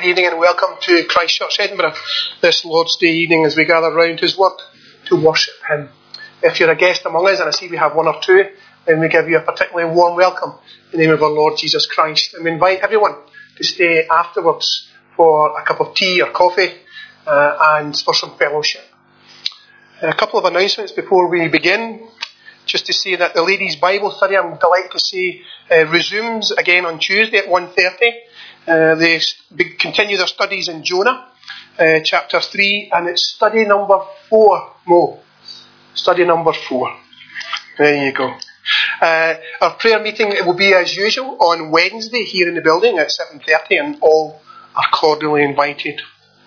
evening and welcome to Christ Church Edinburgh this Lord's Day evening as we gather round His Word to worship Him. If you're a guest among us, and I see we have one or two, then we give you a particularly warm welcome in the name of our Lord Jesus Christ. And we invite everyone to stay afterwards for a cup of tea or coffee and for some fellowship. A couple of announcements before we begin. Just to say that the ladies' Bible study, I'm delighted to say, resumes again on Tuesday at 1:30. They continue their studies in Jonah, chapter 3, and it's study number 4, Mo. Study number 4. There you go. Our prayer meeting will be as usual on Wednesday here in the building at 7:30, and all are cordially invited.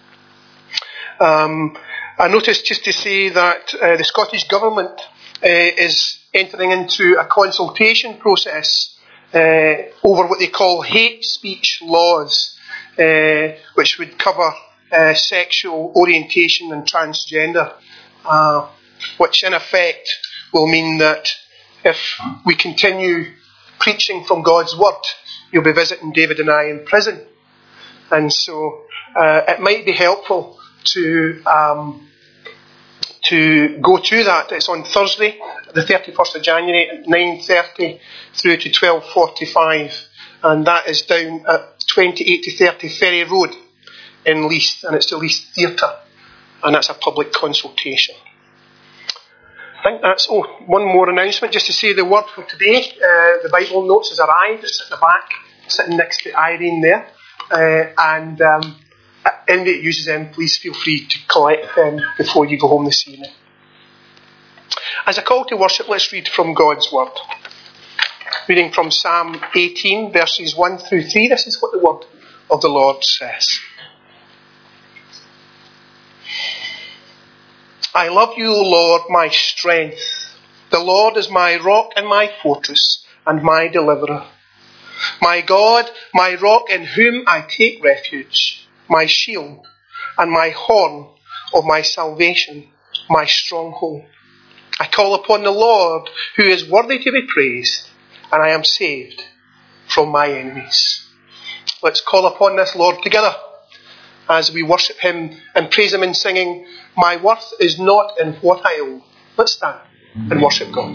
I noticed just to say that the Scottish Government is entering into a consultation process over what they call hate speech laws, which would cover sexual orientation and transgender, which in effect will mean that if we continue preaching from God's Word, you'll be visiting David and I in prison. And so it might be helpful to go to that. It's on Thursday, the 31st of January at 9:30 through to 12:45, and that is down at 28 to 30 Ferry Road in Leith, and it's the Leith Theatre, and that's a public consultation. I think that's, one more announcement, just to say the word for today. The Bible notes has arrived. It's at the back, sitting next to Irene there, and anybody that uses them, please feel free to collect them before you go home this evening. As a call to worship, let's read from God's Word. Reading from Psalm 18, verses 1 through 3. This is what the Word of the Lord says. I love you, O Lord, my strength. The Lord is my rock and my fortress and my deliverer. My God, my rock in whom I take refuge, my shield and my horn of my salvation, my stronghold. I call upon the Lord, who is worthy to be praised, and I am saved from my enemies. Let's call upon this Lord together as we worship Him and praise Him in singing, My worth is not in what I own. Let's stand and worship God.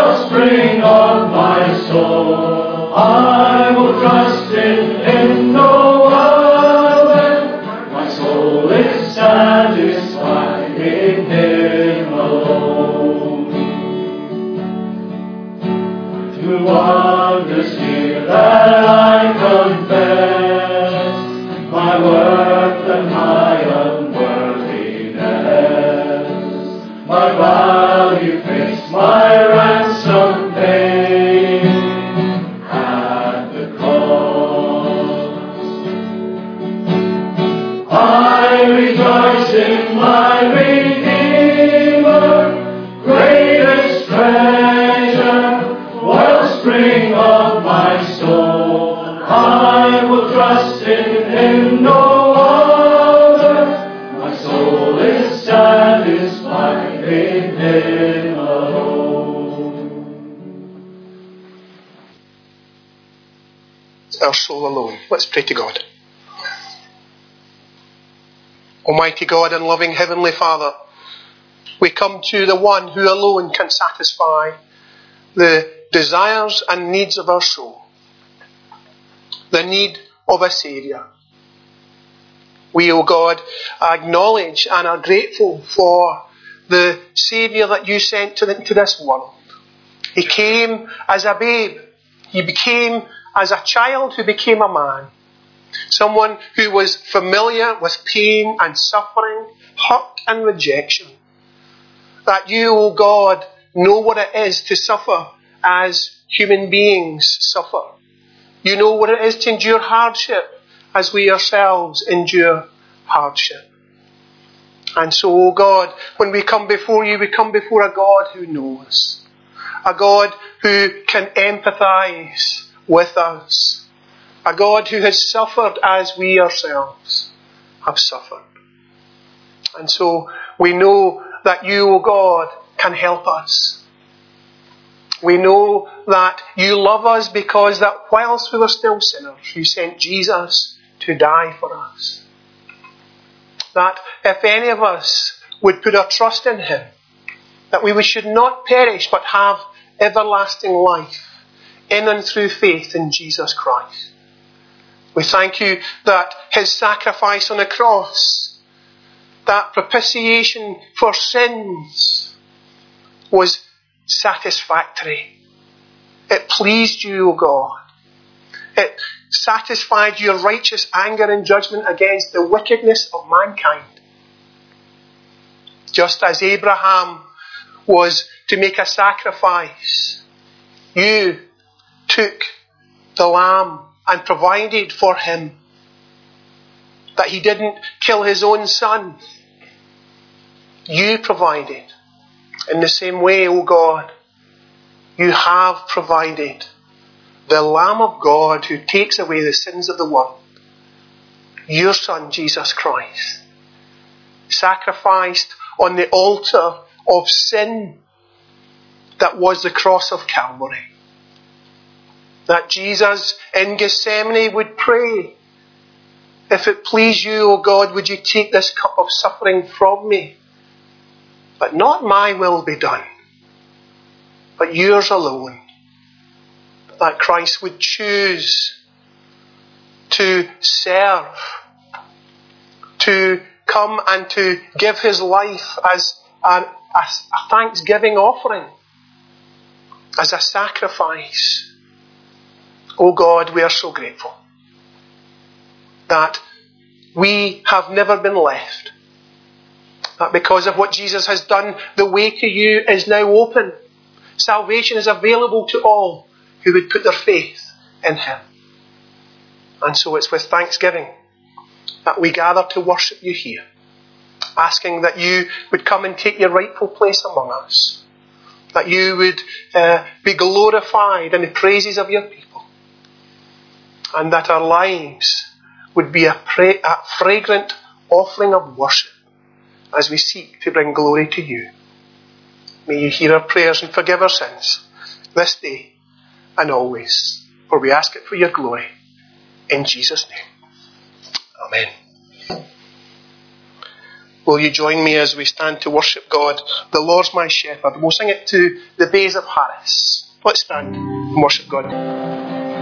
I will trust in no I rejoice in my Redeemer, greatest treasure, wellspring of my soul. I will trust in him no other. My soul is satisfied in him alone. It's our soul alone. Let's pray to God. Almighty God and loving Heavenly Father, we come to the one who alone can satisfy the desires and needs of our soul, the need of a Saviour. We, O God, acknowledge and are grateful for the Saviour that you sent into this world. He came as a babe. He became as a child who became a man. Someone who was familiar with pain and suffering, hurt and rejection. That you, O God, know what it is to suffer as human beings suffer. You know what it is to endure hardship as we ourselves endure hardship. And so, O God, when we come before you, we come before a God who knows. A God who can empathise with us. A God who has suffered as we ourselves have suffered. And so we know that you, O God, can help us. We know that you love us because that whilst we were still sinners, you sent Jesus to die for us. That if any of us would put our trust in him, that we should not perish but have everlasting life in and through faith in Jesus Christ. We thank you that his sacrifice on the cross, that propitiation for sins, was satisfactory. It pleased you, O God. It satisfied your righteous anger and judgment against the wickedness of mankind. Just as Abraham was to make a sacrifice, you took the lamb and provided for him. That he didn't kill his own son. You provided. In the same way, O God, you have provided the Lamb of God who takes away the sins of the world. Your Son, Jesus Christ, sacrificed on the altar of sin that was the cross of Calvary. That Jesus in Gethsemane would pray, if it please you, O God, would you take this cup of suffering from me? But not my will be done, but yours alone. That Christ would choose to serve, to come and to give his life as a thanksgiving offering, as a sacrifice. Oh God, we are so grateful that we have never been left. That because of what Jesus has done, the way to you is now open. Salvation is available to all who would put their faith in him. And so it's with thanksgiving that we gather to worship you here, asking that you would come and take your rightful place among us, that you would be glorified in the praises of your people, and that our lives would be a fragrant offering of worship as we seek to bring glory to you. May you hear our prayers and forgive our sins this day and always, for we ask it for your glory. In Jesus' name. Amen. Will you join me as we stand to worship God? The Lord's my shepherd. We'll sing it to the Bays of Harris. Let's stand and worship God.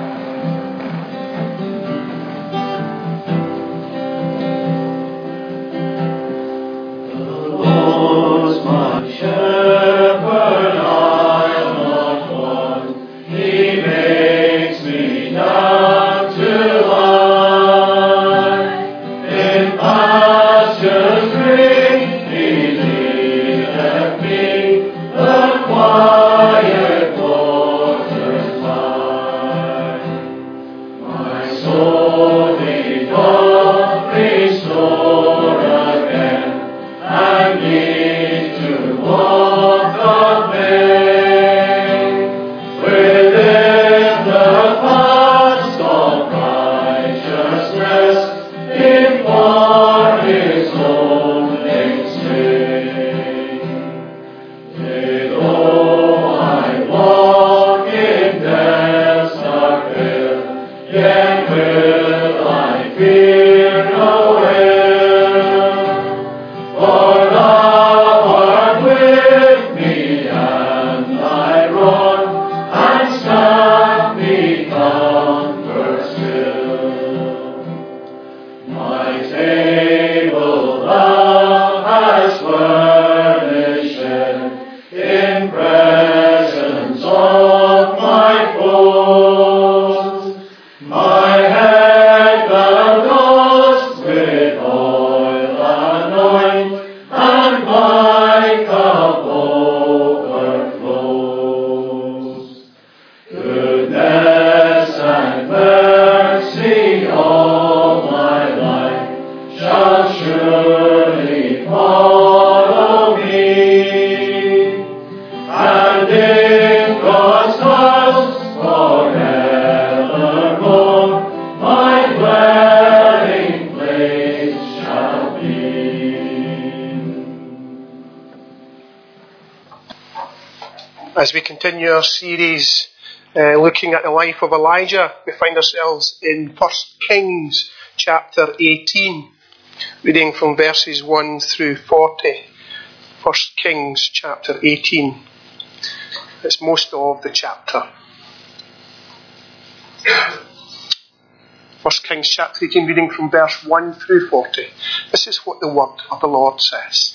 Shepherd, I am not one. He makes me down to lie in pastures green. He leadeth me the quiet waters by. rest in for his lonely stay. Yea, though I walk in death's dark vale, yet will I fear no ill, for thou art with me, and thy rod and staff me comfort still. My table thou hast furnished in presence of my foes. My head thou dost with oil anoint, and my cup overflows. Goodness and mercy all my life shall surely follow me, and in God's house forevermore my dwelling place shall be. As we continue our series looking at the life of Elijah, we find ourselves in 1 Kings chapter 18, reading from verses 1 through 40. 1 Kings chapter 18. It's most of the chapter. 1 Kings chapter 18, reading from verse 1 through 40. This is what the word of the Lord says.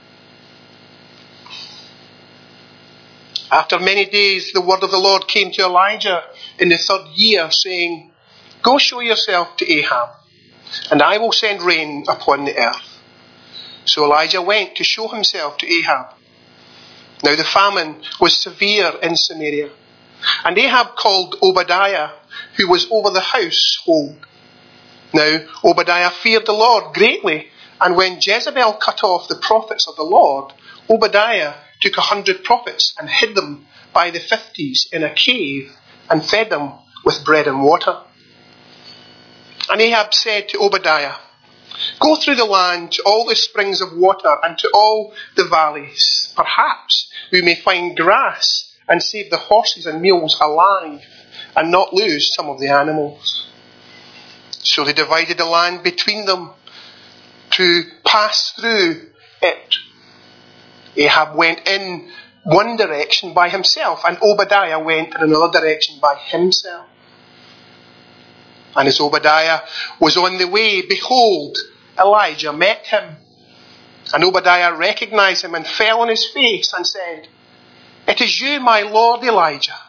After many days, the word of the Lord came to Elijah in the 3rd year, saying, Go show yourself to Ahab, and I will send rain upon the earth. So Elijah went to show himself to Ahab. Now the famine was severe in Samaria, and Ahab called Obadiah, who was over the household. Now Obadiah feared the Lord greatly, and when Jezebel cut off the prophets of the Lord, Obadiah took 100 prophets and hid them by the 50s in a cave and fed them with bread and water. And Ahab said to Obadiah, Go through the land to all the springs of water and to all the valleys. Perhaps we may find grass and save the horses and mules alive and not lose some of the animals. So they divided the land between them to pass through it. Ahab went in one direction by himself, and Obadiah went in another direction by himself. And as Obadiah was on the way, behold, Elijah met him. And Obadiah recognized him and fell on his face and said, Is it you, my Lord Elijah?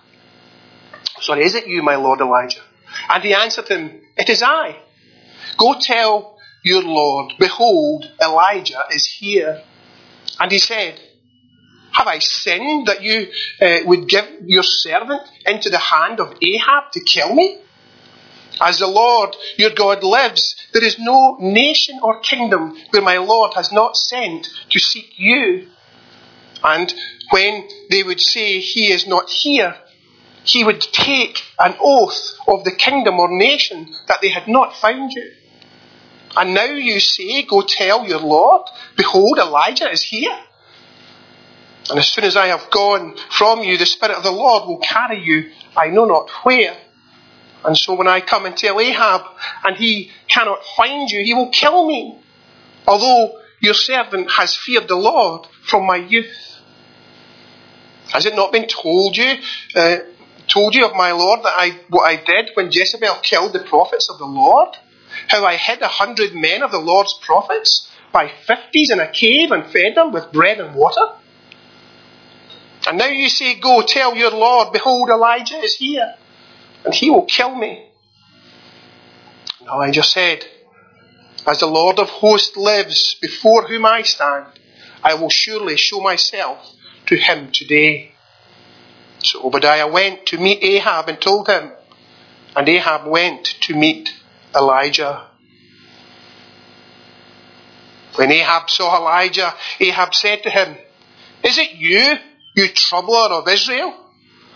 And he answered him, It is I. Go tell your Lord, behold, Elijah is here. And he said, Have I sinned that you would give your servant into the hand of Ahab to kill me? As the Lord your God lives, there is no nation or kingdom where my Lord has not sent to seek you. And when they would say he is not here, he would take an oath of the kingdom or nation that they had not found you. And now you say, Go tell your Lord, behold, Elijah is here. And as soon as I have gone from you, the Spirit of the Lord will carry you, I know not where. And so when I come and tell Ahab, and he cannot find you, he will kill me, although your servant has feared the Lord from my youth. Has it not been told you of my Lord what I did when Jezebel killed the prophets of the Lord? How I hid 100 men of the Lord's prophets by 50s in a cave and fed them with bread and water? And now you say, Go tell your Lord, behold, Elijah is here, and he will kill me. And Elijah said, As the Lord of hosts lives, before whom I stand, I will surely show myself to him today. So Obadiah went to meet Ahab and told him, and Ahab went to meet Elijah. When Ahab saw Elijah, Ahab said to him, Is it you, you troubler of Israel?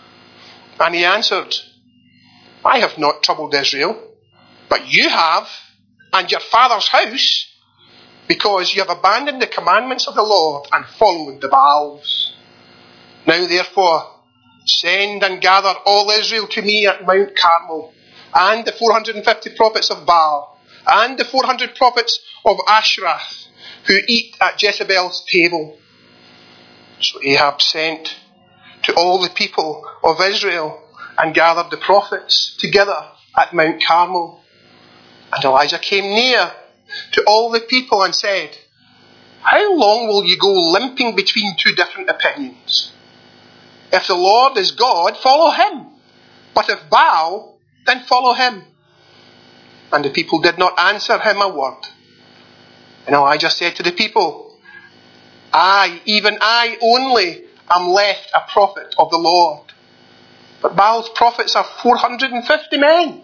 And he answered, I have not troubled Israel, but you have, and your father's house, because you have abandoned the commandments of the Lord and followed the Baals. Now therefore, send and gather all Israel to me at Mount Carmel, and the 450 prophets of Baal, and the 400 prophets of Ashrath, who eat at Jezebel's table. So Ahab sent to all the people of Israel and gathered the prophets together at Mount Carmel. And Elijah came near to all the people and said, how long will you go limping between two different opinions? If the Lord is God, follow him. But if Baal, then follow him. And the people did not answer him a word. And Elijah said to the people, I, even I only, am left a prophet of the Lord. But Baal's prophets are 450 men.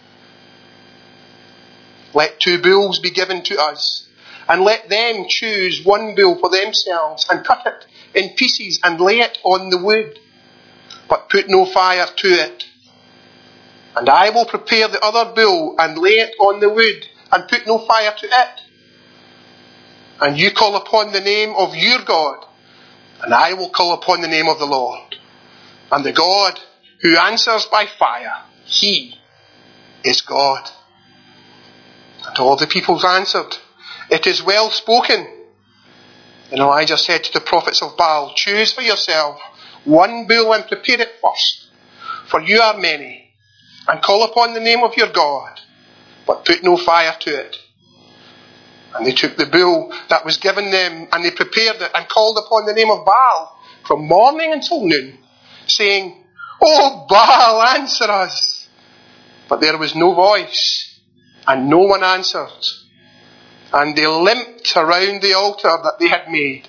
Let 2 bulls be given to us, and let them choose 1 bull for themselves, and cut it in pieces, and lay it on the wood, but put no fire to it. And I will prepare the other bull, and lay it on the wood, and put no fire to it. And you call upon the name of your God, and I will call upon the name of the Lord. And the God who answers by fire, he is God. And all the people answered, it is well spoken. And Elijah said to the prophets of Baal, choose for yourself 1 bull and prepare it first, for you are many, and call upon the name of your God, but put no fire to it. And they took the bull that was given them, and they prepared it, and called upon the name of Baal from morning until noon, saying, O Baal, answer us. But there was no voice, and no one answered. And they limped around the altar that they had made.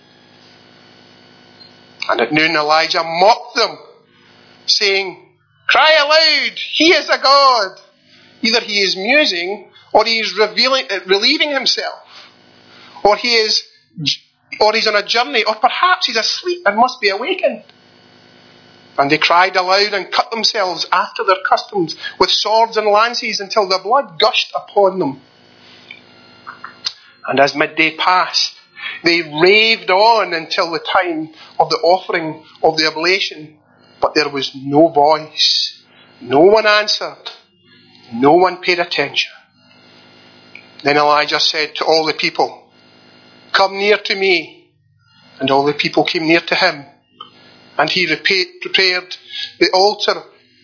And at noon Elijah mocked them, saying, cry aloud, he is a god. Either he is musing, or he is relieving himself, or he's on a journey, or perhaps he's asleep and must be awakened. And they cried aloud and cut themselves after their customs with swords and lances until the blood gushed upon them. And as midday passed, they raved on until the time of the offering of the oblation. But there was no voice. No one answered. No one paid attention. Then Elijah said to all the people, come near to me. And all the people came near to him. And he prepared the altar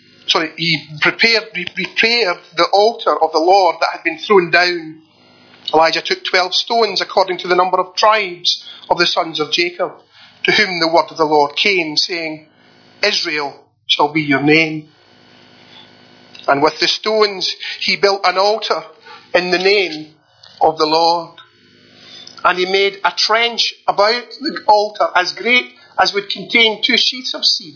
of the Lord that had been thrown down. Elijah took 12 stones according to the number of tribes of the sons of Jacob, to whom the word of the Lord came, saying, Israel shall be your name. And with the stones he built an altar in the name of the Lord. And he made a trench about the altar as great as would contain 2 sheaths of seed.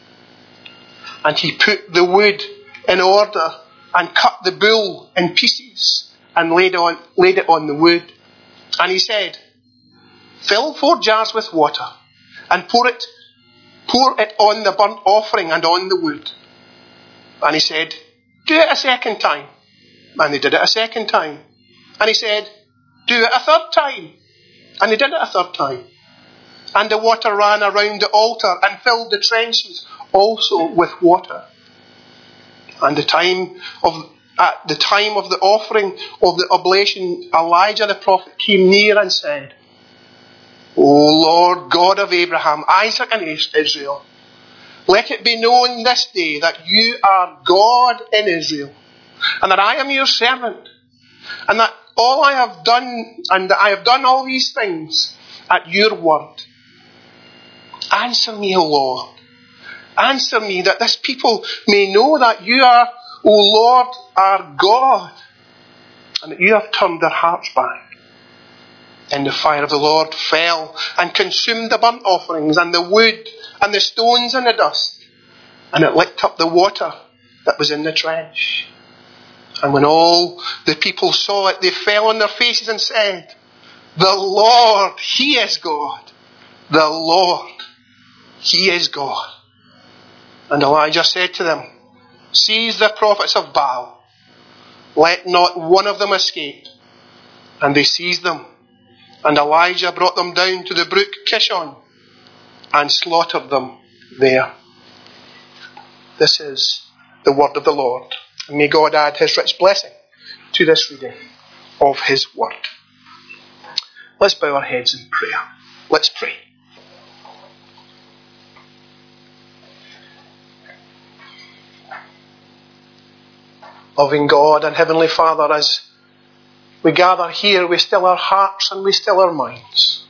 And he put the wood in order and cut the bull in pieces and laid it on the wood. And he said, fill 4 jars with water and pour it on the burnt offering and on the wood. And he said, do it a second time. And they did it a second time. And he said, do it a third time. And they did it a third time. And the water ran around the altar and filled the trenches also with water. And at the time of the offering of the oblation, Elijah the prophet came near and said, O Lord God of Abraham, Isaac and Israel, let it be known this day that you are God in Israel, and that I am your servant, and that all I have done, and that I have done all these things at your word. Answer me, O Lord. Answer me, that this people may know that you are, O Lord, our God, and that you have turned their hearts back. And the fire of the Lord fell and consumed the burnt offerings and the wood and the stones and the dust, and it licked up the water that was in the trench. And when all the people saw it, they fell on their faces and said, the Lord, he is God. The Lord, he is God. And Elijah said to them, seize the prophets of Baal. Let not one of them escape, And they seized them. And Elijah brought them down to the brook Kishon and slaughtered them there. This is the word of the Lord. And may God add his rich blessing to this reading of his word. Let's bow our heads in prayer. Let's pray. Loving God and Heavenly Father, as we gather here, we still our hearts and we still our minds.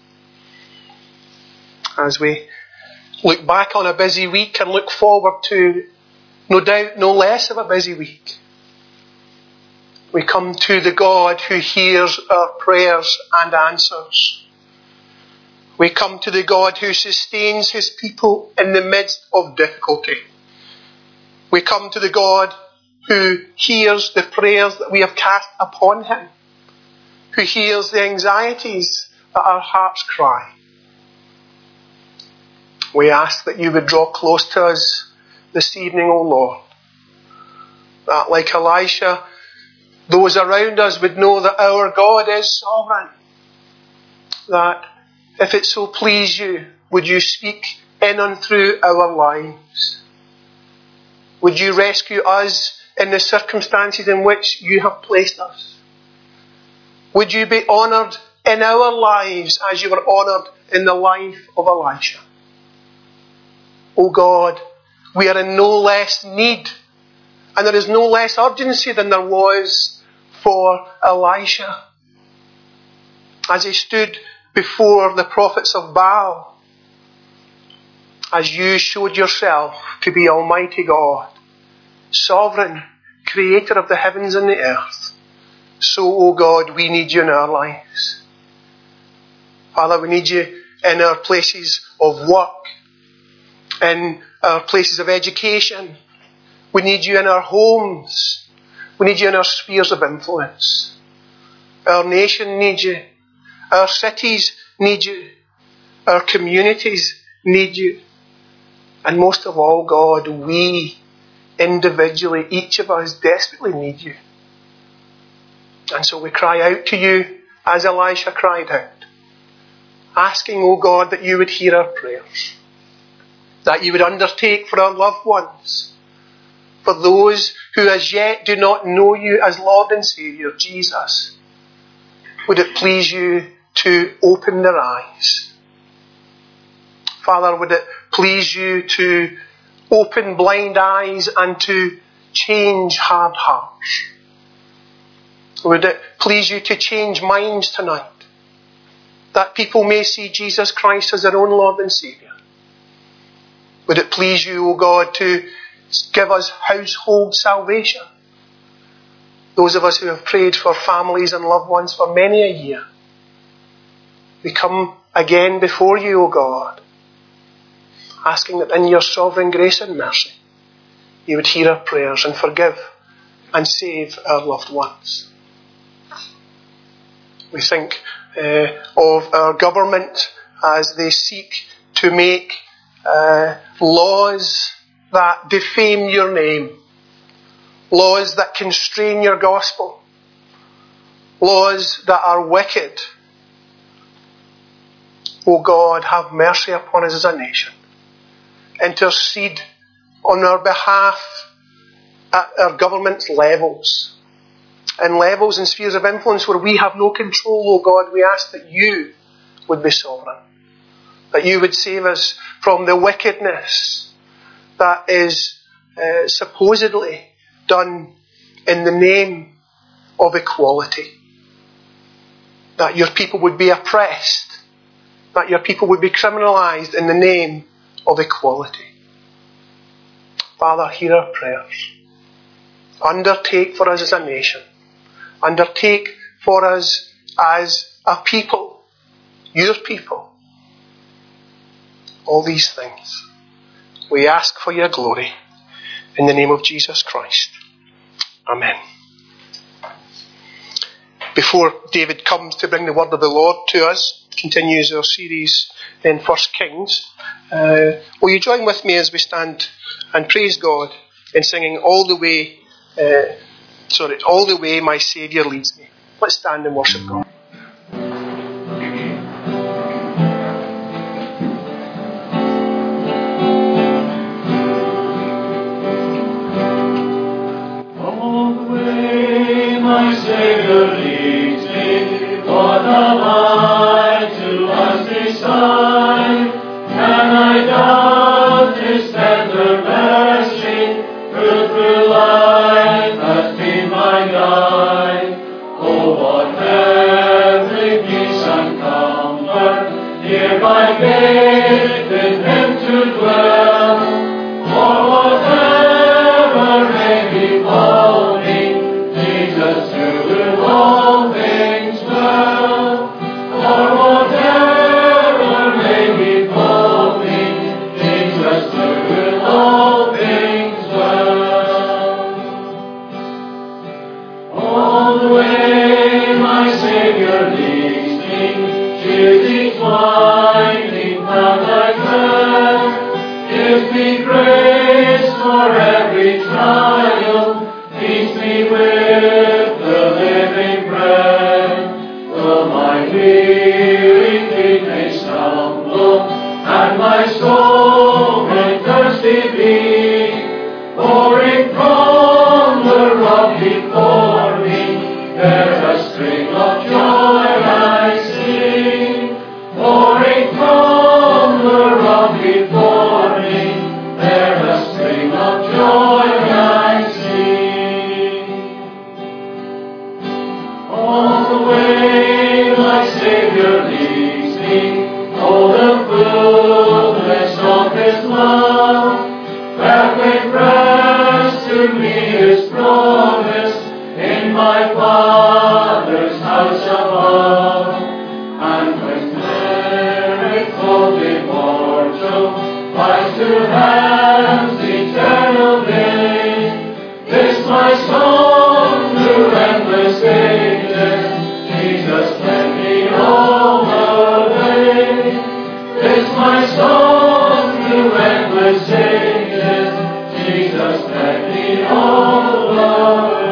As we look back on a busy week and look forward to, no doubt, no less of a busy week, we come to the God who hears our prayers and answers. We come to the God who sustains his people in the midst of difficulty. We come to the God who hears the prayers that we have cast upon him, who hears the anxieties that our hearts cry. We ask that you would draw close to us this evening, O Lord, that like Elisha, those around us would know that our God is sovereign, that if it so please you, would you speak in and through our lives? Would you rescue us in the circumstances in which you have placed us? Would you be honoured in our lives as you were honoured in the life of Elisha? O God, we are in no less need, and there is no less urgency than there was for Elisha. As he stood before the prophets of Baal, as you showed yourself to be Almighty God, sovereign, creator of the heavens and the earth, so, O God, we need you in our lives. Father, we need you in our places of work, in our places of education. We need you in our homes. We need you in our spheres of influence. Our nation needs you. Our cities need you. Our communities need you. And most of all, God, we individually, each of us, desperately need you. And so we cry out to you as Elisha cried out, asking, O God, that you would hear our prayers, that you would undertake for our loved ones, for those who as yet do not know you as Lord and Saviour, Jesus. Would it please you to open their eyes? Father, would it please you to open blind eyes and to change hard hearts? Would it please you to change minds tonight, that people may see Jesus Christ as their own Lord and Saviour? Would it please you, O God, to give us household salvation? Those of us who have prayed for families and loved ones for many a year, we come again before you, O God, asking that in your sovereign grace and mercy, you would hear our prayers and forgive and save our loved ones. We think of our government as they seek to make laws that defame your name, laws that constrain your gospel, laws that are wicked. O God, have mercy upon us as a nation. Intercede on our behalf at our government's levels. In levels and spheres of influence where we have no control, O God, we ask that you would be sovereign. That you would save us from the wickedness that is supposedly done in the name of equality. That your people would be oppressed. That your people would be criminalised in the name of equality. Father, hear our prayers. Undertake for us as a nation. Undertake for us as a people, your people. All these things we ask for your glory in the name of Jesus Christ. Amen. Before David comes to bring the word of the Lord to us, continues our series in 1 Kings, will you join with me as we stand and praise God in singing All the Way my Saviour leads me. Let's stand and worship God. Oh, what heavenly peace and comfort, here by faith in Him to dwell. For whatever may befall me, Jesus doeth all things well. For whatever may befall me, Jesus doeth all things well. All the way my Saviour leads me, cheers each winding path I tread, gives me grace for every trial, feeds me with the living bread. Though my weary feet may stumble, and my soul may thirsty be, pouring from the rock before me, there's a string of joy I sing. Pouring from the rock before me, there's a string of joy I sing. All the way my Saviour leads me, oh, the fullness of His love, that may press to me His promise in my Father's house above. And when miracle immortal finds to hands eternal gain, this my song through endless ages, Jesus led me all the way. This my song through endless ages, Jesus led me all the way.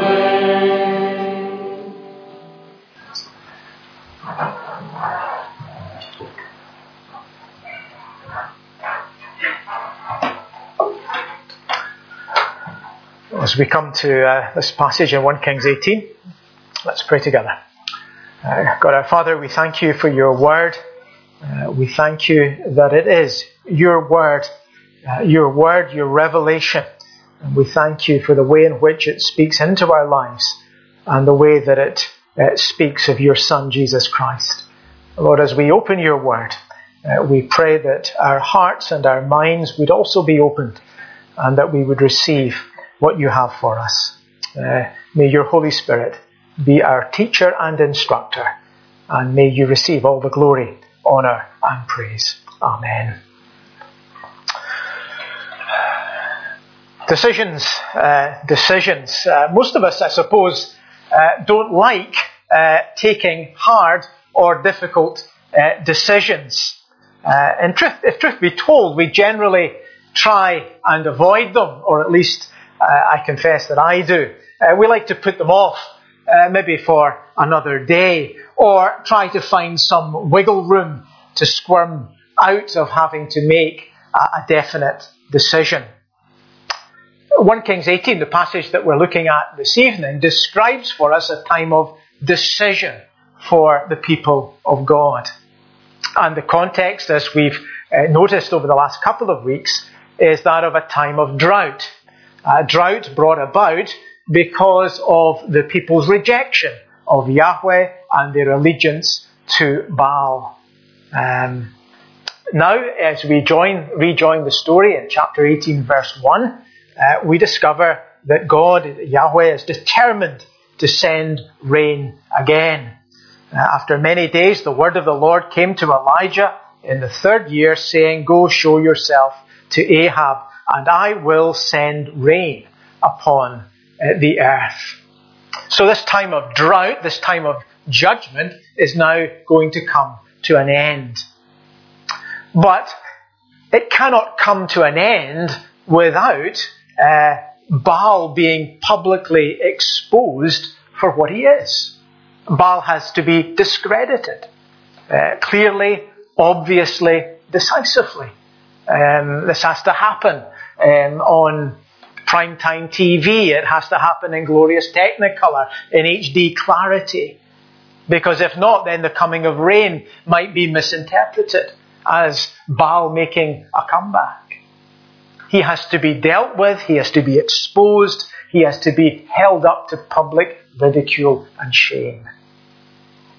As we come to this passage in 1 Kings 18, let's pray together. God our Father, we thank you for your word. We thank you that it is your word, your revelation. And we thank you for the way in which it speaks into our lives and the way that it speaks of your Son, Jesus Christ. Lord, as we open your word, we pray that our hearts and our minds would also be opened and that we would receive what you have for us. May your Holy Spirit be our teacher and instructor, and may you receive all the glory, honour and praise. Amen. Decisions. Most of us, I suppose, don't like taking hard or difficult decisions. If truth be told, we generally try and avoid them, or at least I confess that I do. We like to put them off, maybe for another day, or try to find some wiggle room to squirm out of having to make a definite decision. 1 Kings 18, the passage that we're looking at this evening, describes for us a time of decision for the people of God. And the context, as we've noticed over the last couple of weeks, is that of a time of drought. A drought brought about because of the people's rejection of Yahweh and their allegiance to Baal. Now, as we rejoin the story in chapter 18, verse 1, we discover that God, Yahweh, is determined to send rain again. After many days, the word of the Lord came to Elijah in the 3rd year, saying, "Go show yourself to Ahab, and I will send rain upon the earth." So this time of drought, this time of judgment, is now going to come to an end. But it cannot come to an end without Baal being publicly exposed for what he is. Baal has to be discredited, clearly, obviously, decisively. This has to happen on primetime TV. It has to happen in glorious Technicolor, in HD clarity. Because if not, then the coming of rain might be misinterpreted as Baal making a comeback. He has to be dealt with, he has to be exposed, he has to be held up to public ridicule and shame.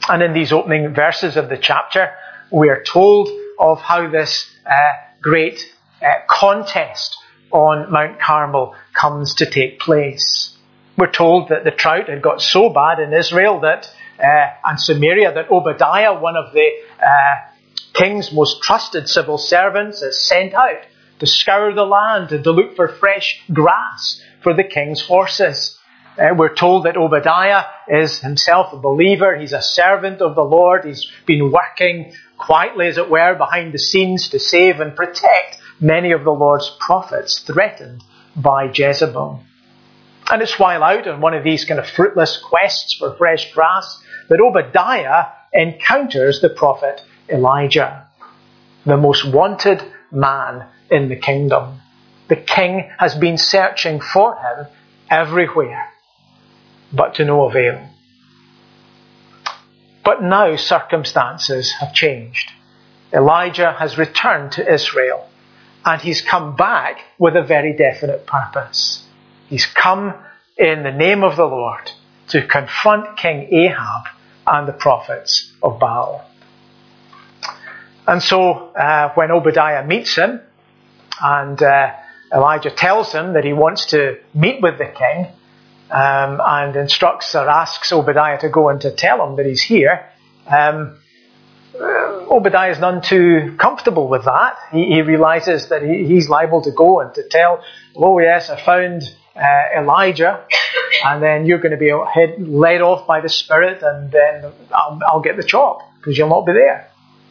And in these opening verses of the chapter, we are told of how this great contest on Mount Carmel comes to take place. We're told that the drought had got so bad in Israel and Samaria that Obadiah, one of the king's most trusted civil servants, is sent out to scour the land and to look for fresh grass for the king's horses. We're told that Obadiah is himself a believer. He's a servant of the Lord. He's been working quietly, as it were, behind the scenes to save and protect many of the Lord's prophets threatened by Jezebel. And it's while out on one of these kind of fruitless quests for fresh grass that Obadiah encounters the prophet Elijah, the most wanted man in the kingdom. The king has been searching for him everywhere, but to no avail. But now circumstances have changed. Elijah has returned to Israel, and he's come back with a very definite purpose. He's come in the name of the Lord to confront King Ahab and the prophets of Baal. And so when Obadiah meets him, and Elijah tells him that he wants to meet with the king, and instructs or asks Obadiah to go and to tell him that he's here, Obadiah is none too comfortable with that. He realizes that he's liable to go and to tell, oh yes, I found Elijah, and then you're going to be led off by the Spirit, and then I'll get the chop, because you'll not be there.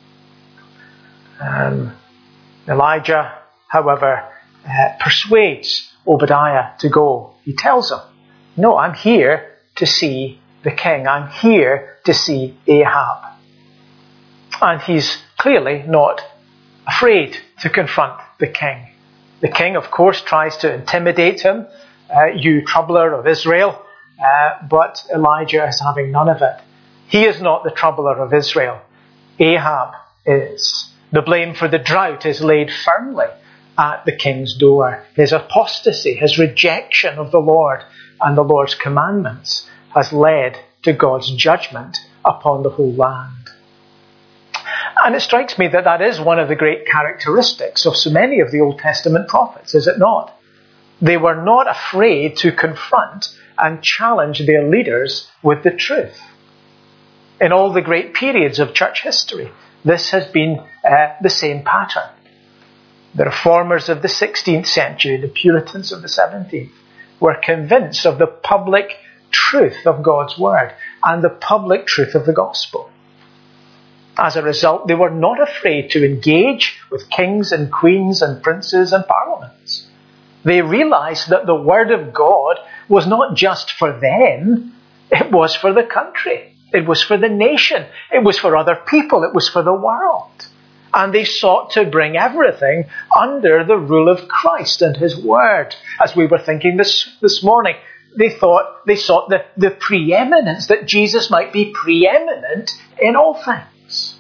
Elijah, however, persuades Obadiah to go. He tells him, no, I'm here to see the king. I'm here to see Ahab. And he's clearly not afraid to confront the king. The king, of course, tries to intimidate him, you troubler of Israel, but Elijah is having none of it. He is not the troubler of Israel. Ahab is. The blame for the drought is laid firmly at the king's door. His apostasy, his rejection of the Lord and the Lord's commandments has led to God's judgment upon the whole land. And it strikes me that that is one of the great characteristics of so many of the Old Testament prophets, is it not? They were not afraid to confront and challenge their leaders with the truth. In all the great periods of church history, this has been the same pattern. The reformers of the 16th century, the Puritans of the 17th, were convinced of the public truth of God's word and the public truth of the gospel. As a result, they were not afraid to engage with kings and queens and princes and parliaments. They realized that the word of God was not just for them, it was for the country. It was for the nation. It was for other people. It was for the world. And they sought to bring everything under the rule of Christ and His Word. As we were thinking this morning, they sought the preeminence, that Jesus might be preeminent in all things.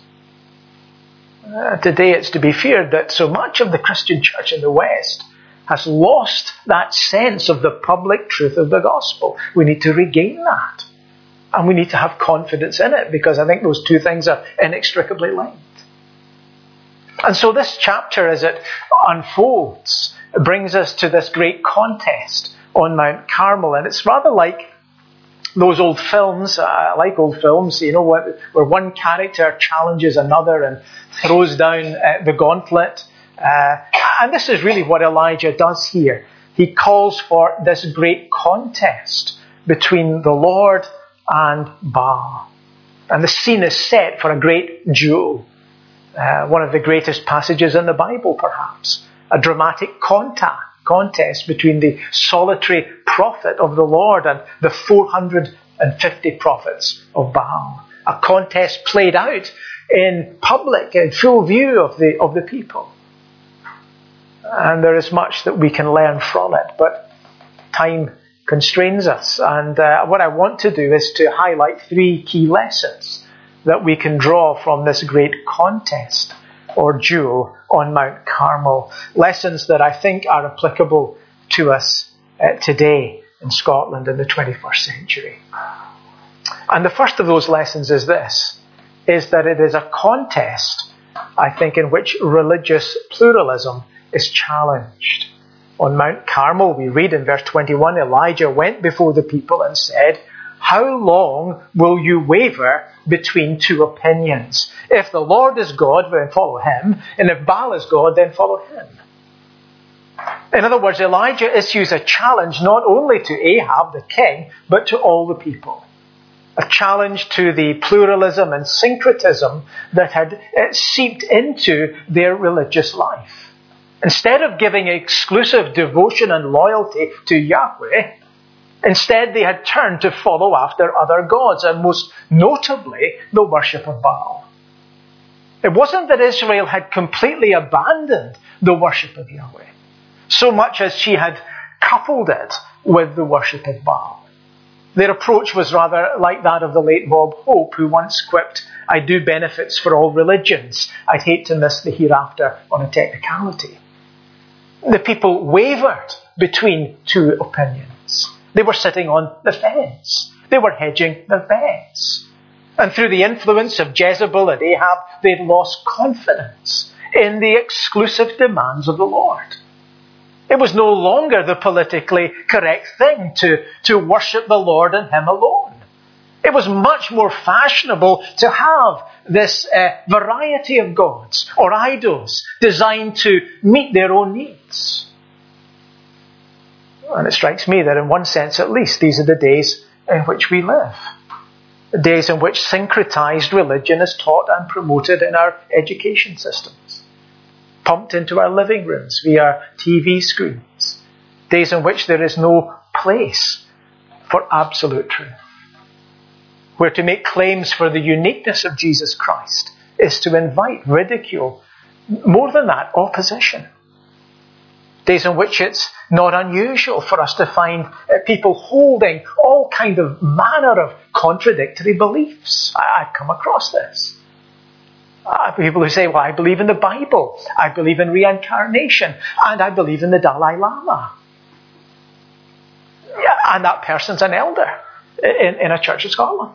Today it's to be feared that so much of the Christian church in the West has lost that sense of the public truth of the gospel. We need to regain that. And we need to have confidence in it, because I think those two things are inextricably linked. And so this chapter, as it unfolds, brings us to this great contest on Mount Carmel. And it's rather like those old films. I like old films, where one character challenges another and throws down the gauntlet. And this is really what Elijah does here. He calls for this great contest between the Lord and Baal. And the scene is set for a great duel. One of the greatest passages in the Bible, perhaps. A dramatic contest between the solitary prophet of the Lord and the 450 prophets of Baal. A contest played out in public, in full view of the people. And there is much that we can learn from it, but time constrains us. And what I want to do is to highlight 3 key lessons that we can draw from this great contest or duel on Mount Carmel. Lessons that I think are applicable to us today in Scotland in the 21st century. And the first of those lessons is this, is that it is a contest, I think, in which religious pluralism is challenged. On Mount Carmel, we read in verse 21, Elijah went before the people and said, "How long will you waver between two opinions? If the Lord is God, then follow him, and if Baal is God, then follow him." In other words, Elijah issues a challenge not only to Ahab, the king, but to all the people. A challenge to the pluralism and syncretism that had seeped into their religious life. Instead of giving exclusive devotion and loyalty to Yahweh, instead they had turned to follow after other gods, and most notably the worship of Baal. It wasn't that Israel had completely abandoned the worship of Yahweh, so much as she had coupled it with the worship of Baal. Their approach was rather like that of the late Bob Hope, who once quipped, "I do benefits for all religions. I'd hate to miss the hereafter on a technicality." The people wavered between two opinions. They were sitting on the fence. They were hedging their bets. And through the influence of Jezebel and Ahab, they'd lost confidence in the exclusive demands of the Lord. It was no longer the politically correct thing to worship the Lord and him alone. It was much more fashionable to have this variety of gods or idols designed to meet their own needs. And it strikes me that in one sense at least, these are the days in which we live. The days in which syncretized religion is taught and promoted in our education systems, pumped into our living rooms via TV screens. Days in which there is no place for absolute truth, where to make claims for the uniqueness of Jesus Christ is to invite ridicule, more than that, opposition. Days in which it's not unusual for us to find people holding all kind of manner of contradictory beliefs. I've come across this. People who say, well, I believe in the Bible, I believe in reincarnation, and I believe in the Dalai Lama. Yeah, and that person's an elder in a church of Scotland.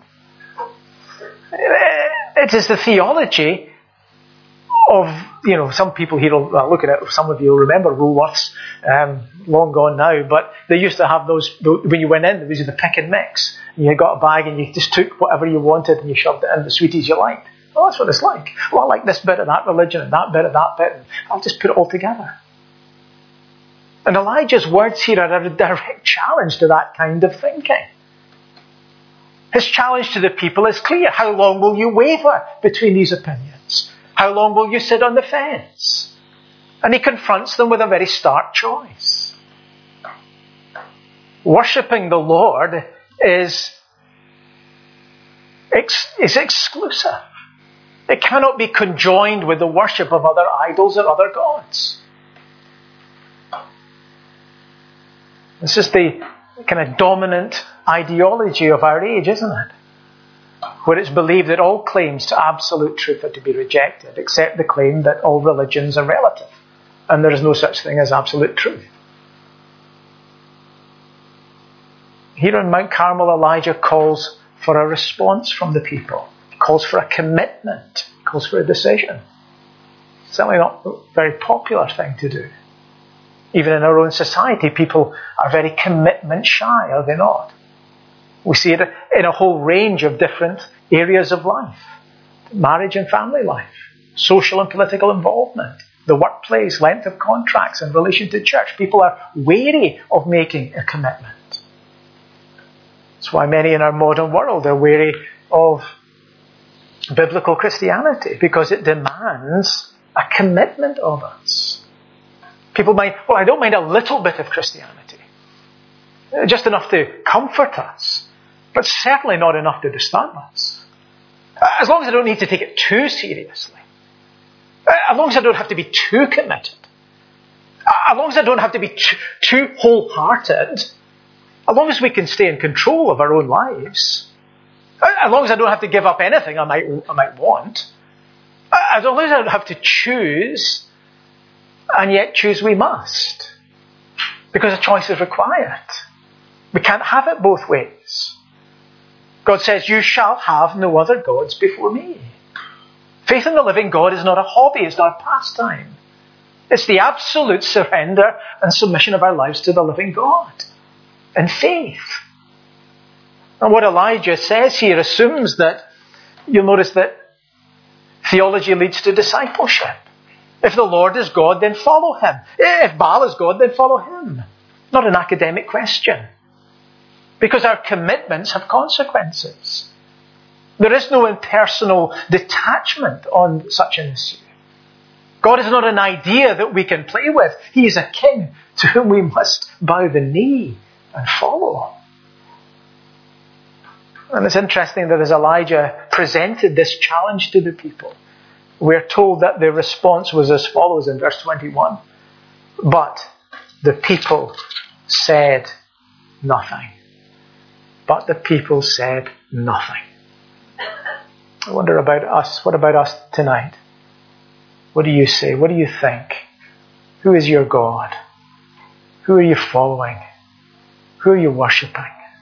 It is the theology of, some people here will look at it, some of you will remember Woolworths, long gone now, but they used to have those, when you went in, there was the pick and mix. You got a bag and you just took whatever you wanted and you shoved it in, the sweeties you liked. Well, that's what it's like. Well, I like this bit of that religion and that bit of that bit, and I'll just put it all together. And Elijah's words here are a direct challenge to that kind of thinking. His challenge to the people is clear. How long will you waver between these opinions? How long will you sit on the fence? And he confronts them with a very stark choice. Worshipping the Lord is exclusive. It cannot be conjoined with the worship of other idols or other gods. This is the kind of dominant ideology of our age, isn't it? Where it's believed that all claims to absolute truth are to be rejected, except the claim that all religions are relative, and there is no such thing as absolute truth. Here on Mount Carmel, Elijah calls for a response from the people. He calls for a commitment. He calls for a decision. Certainly not a very popular thing to do. Even in our own society, people are very commitment shy, are they not? We see it in a whole range of different areas of life. Marriage and family life, social and political involvement, the workplace, length of contracts in relation to church. People are wary of making a commitment. That's why many in our modern world are wary of biblical Christianity, because it demands a commitment of us. People might, well, I don't mind a little bit of Christianity, just enough to comfort us, but certainly not enough to disturb us. As long as I don't need to take it too seriously, as long as I don't have to be too committed, as long as I don't have to be too wholehearted, as long as we can stay in control of our own lives, as long as I don't have to give up anything I might want, as long as I don't have to choose, and yet choose we must, because a choice is required. We can't have it both ways. God says, you shall have no other gods before me. Faith in the living God is not a hobby, it's not a pastime. It's the absolute surrender and submission of our lives to the living God in faith. And what Elijah says here assumes that, you'll notice that theology leads to discipleship. If the Lord is God, then follow him. If Baal is God, then follow him. Not an academic question. Because our commitments have consequences. There is no impersonal detachment on such an issue. God is not an idea that we can play with. He is a king to whom we must bow the knee and follow. And it's interesting that as Elijah presented this challenge to the people, we're told that the response was as follows in verse 21. But the people said nothing. But the people said nothing. I wonder about us. What about us tonight? What do you say? What do you think? Who is your God? Who are you following? Who are you worshipping?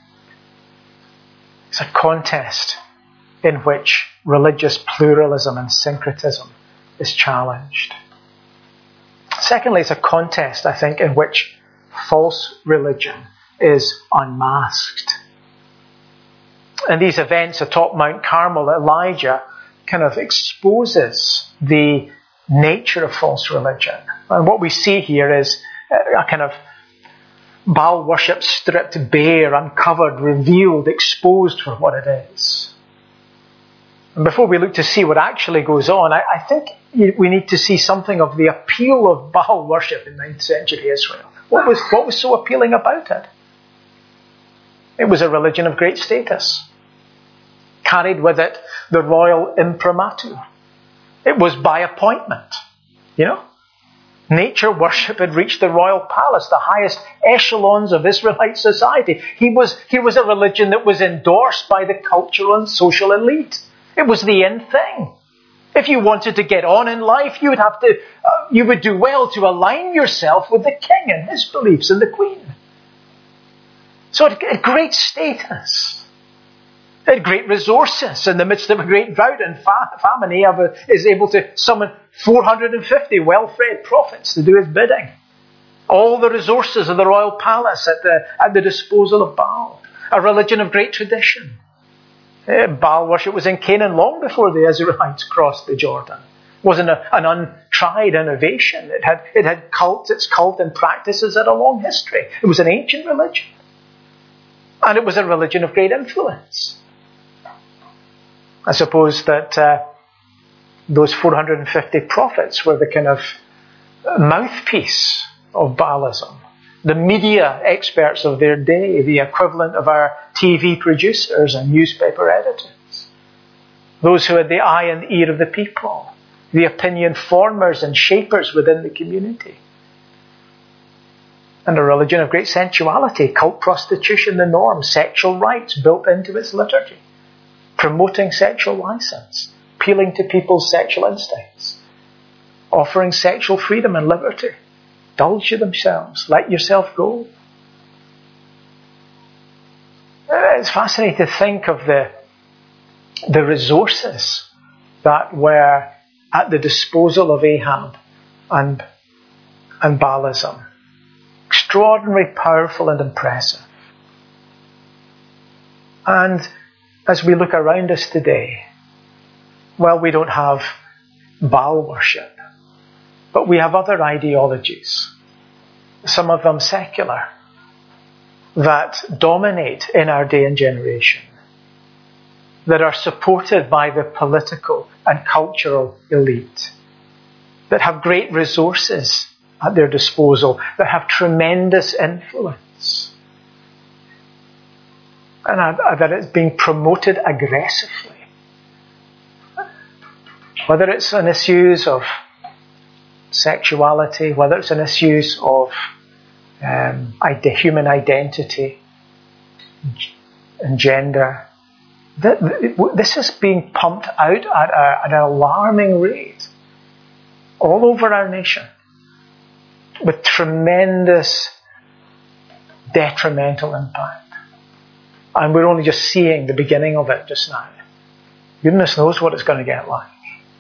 It's a contest in which religious pluralism and syncretism is challenged. Secondly, it's a contest, I think, in which false religion is unmasked. In these events atop Mount Carmel, Elijah kind of exposes the nature of false religion. And what we see here is a kind of Baal worship stripped bare, uncovered, revealed, exposed for what it is. And before we look to see what actually goes on, I think we need to see something of the appeal of Baal worship in 9th century Israel. What was so appealing about it? It was a religion of great status. Carried with it the royal imprimatur. It was by appointment. You know? Nature worship had reached the royal palace, the highest echelons of Israelite society. Here was a religion that was endorsed by the cultural and social elite. It was the in thing. If you wanted to get on in life, you would do well to align yourself with the king and his beliefs and the queen. So it had great status. It had great resources. In the midst of a great drought and famine, Ahab is able to summon 450 well-fed prophets to do his bidding. All the resources of the royal palace at the disposal of Baal. A religion of great tradition. Baal worship was in Canaan long before the Israelites crossed the Jordan. It wasn't an untried innovation. It had its cult and practices had a long history. It was an ancient religion. And it was a religion of great influence. I suppose that those 450 prophets were the kind of mouthpiece of Baalism. The media experts of their day, the equivalent of our TV producers and newspaper editors. Those who had the eye and ear of the people. The opinion formers and shapers within the community. And a religion of great sensuality, cult prostitution the norm, sexual rights built into its liturgy. Promoting sexual license, appealing to people's sexual instincts, offering sexual freedom and liberty, indulge themselves, let yourself go. It's fascinating to think of the resources that were at the disposal of Ahab and Baalism. Extraordinarily powerful and impressive. And as we look around us today, well, we don't have Baal worship, but we have other ideologies, some of them secular, that dominate in our day and generation, that are supported by the political and cultural elite, that have great resources at their disposal, that have tremendous influence. And that it's being promoted aggressively. Whether it's on issues of sexuality, whether it's on issues of human identity and gender, this is being pumped out at an alarming rate all over our nation with tremendous detrimental impact. And we're only just seeing the beginning of it just now. Goodness knows what it's going to get like.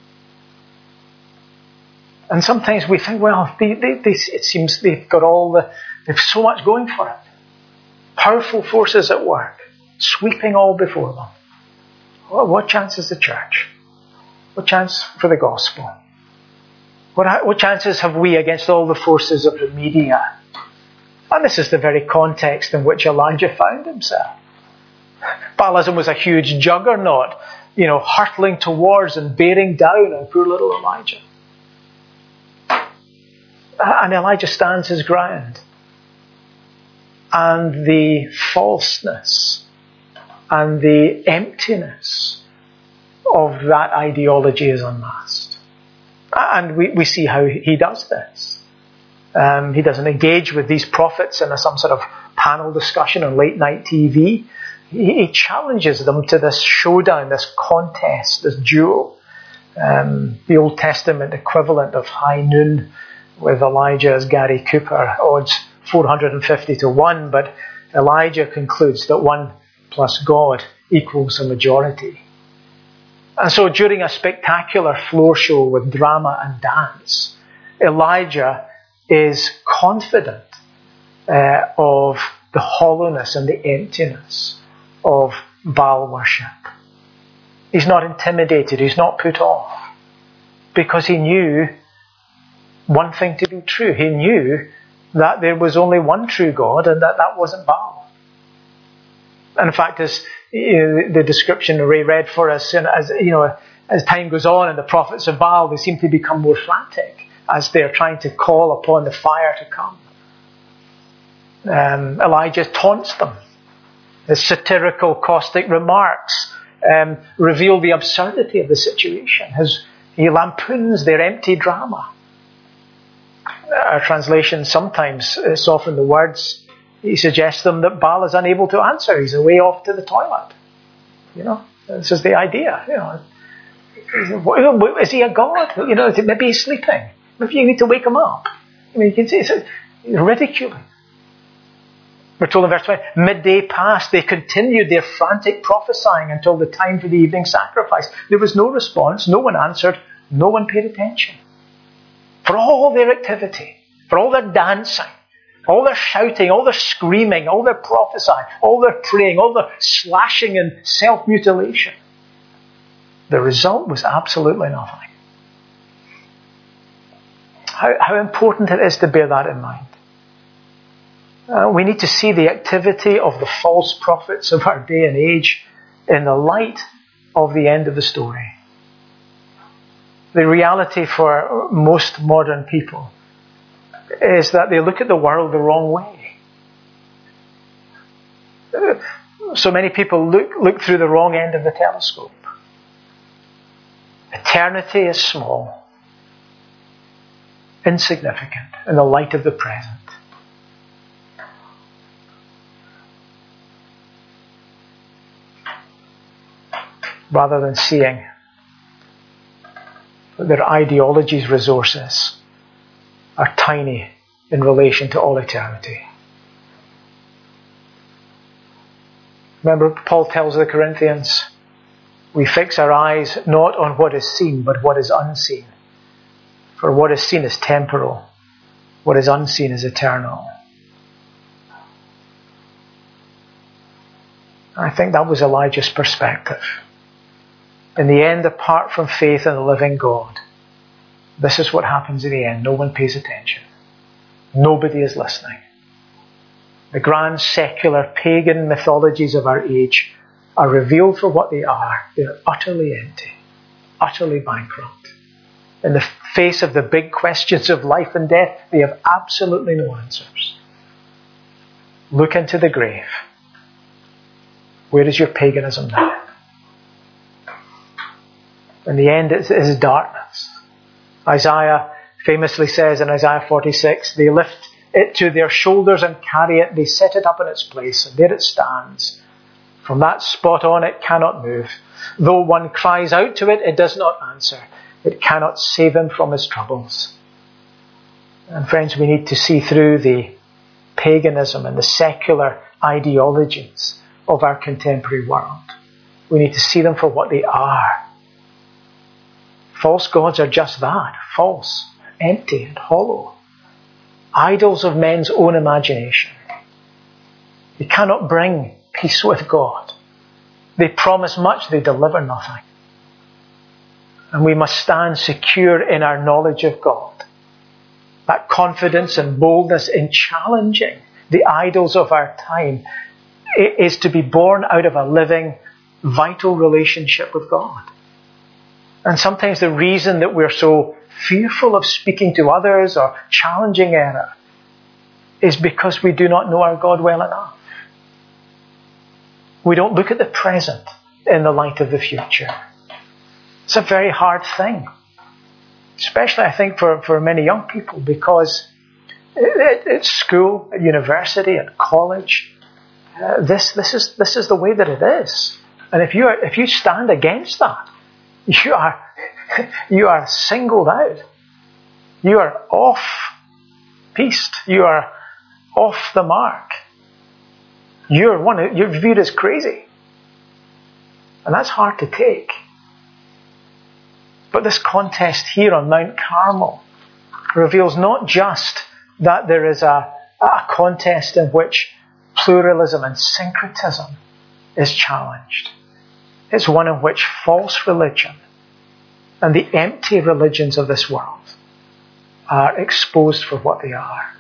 And sometimes we think, well, it seems they've so much going for it. Powerful forces at work, sweeping all before them. Well, what chance is the church? What chance for the gospel? What chances have we against all the forces of the media? And this is the very context in which Elijah found himself. Baalism was a huge juggernaut, hurtling towards and bearing down on poor little Elijah. And Elijah stands his ground. And the falseness and the emptiness of that ideology is unmasked. And we see how he does this. He doesn't engage with these prophets in some sort of panel discussion on late night TV. He challenges them to this showdown, this contest, this duel. The Old Testament equivalent of high noon with Elijah as Gary Cooper, odds 450 to 1, but Elijah concludes that 1 plus God equals a majority. And so during a spectacular floor show with drama and dance, Elijah is confident of the hollowness and the emptiness of Baal worship. He's not intimidated, he's not put off, because he knew one thing to be true. He knew that there was only one true God and that wasn't Baal. And in fact, as the description Ray read for us, as time goes on and the prophets of Baal, they seem to become more frantic as they're trying to call upon the fire to come. Elijah taunts them. His satirical, caustic remarks reveal the absurdity of the situation. He lampoons their empty drama. Our translations sometimes soften the words. He suggests them that Baal is unable to answer. He's away off to the toilet. This is the idea. Is he a god? Maybe he's sleeping. Maybe you need to wake him up. You can see it's ridiculing. We're told in verse 20, midday passed, they continued their frantic prophesying until the time for the evening sacrifice. There was no response, no one answered, no one paid attention. For all their activity, for all their dancing, all their shouting, all their screaming, all their prophesying, all their praying, all their slashing and self-mutilation, the result was absolutely nothing. How important it is to bear that in mind. We need to see the activity of the false prophets of our day and age in the light of the end of the story. The reality for most modern people is that they look at the world the wrong way. So many people look through the wrong end of the telescope. Eternity is small, insignificant in the light of the present. Rather than seeing that their ideology's resources are tiny in relation to all eternity. Remember, Paul tells the Corinthians, we fix our eyes not on what is seen, but what is unseen. For what is seen is temporal, what is unseen is eternal. I think that was Elijah's perspective. In the end, apart from faith in the living God, this is what happens in the end. No one pays attention. Nobody is listening. The grand secular pagan mythologies of our age are revealed for what they are. They're utterly empty, utterly bankrupt. In the face of the big questions of life and death, they have absolutely no answers. Look into the grave. Where is your paganism now? In the end, it is darkness. Isaiah famously says in Isaiah 46, they lift it to their shoulders and carry it. They set it up in its place, and there it stands. From that spot on, it cannot move. Though one cries out to it, it does not answer. It cannot save him from his troubles. And friends, we need to see through the paganism and the secular ideologies of our contemporary world. We need to see them for what they are. False gods are just that, false, empty and hollow. Idols of men's own imagination. They cannot bring peace with God. They promise much, they deliver nothing. And we must stand secure in our knowledge of God. That confidence and boldness in challenging the idols of our time is to be born out of a living, vital relationship with God. And sometimes the reason that we're so fearful of speaking to others or challenging error is because we do not know our God well enough. We don't look at the present in the light of the future. It's a very hard thing. Especially, I think, for many young people, because at school, at university, at college, this is the way that it is. And if you stand against that, you are singled out. You are off piste. You are off the mark. You're viewed as crazy, and that's hard to take. But this contest here on Mount Carmel reveals not just that there is a contest in which pluralism and syncretism is challenged. It's one in which false religion and the empty religions of this world are exposed for what they are.